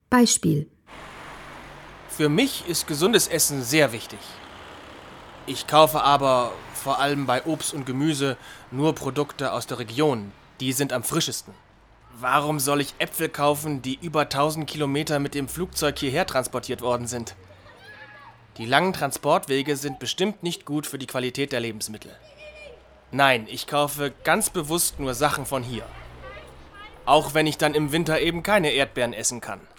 Beispiel. Für mich ist gesundes Essen sehr wichtig. Ich kaufe aber, vor allem bei Obst und Gemüse, nur Produkte aus der Region. Die sind am frischesten. Warum soll ich Äpfel kaufen, die über 1000 Kilometer mit dem Flugzeug hierher transportiert worden sind? Die langen Transportwege sind bestimmt nicht gut für die Qualität der Lebensmittel. Nein, ich kaufe ganz bewusst nur Sachen von hier. Auch wenn ich dann im Winter eben keine Erdbeeren essen kann.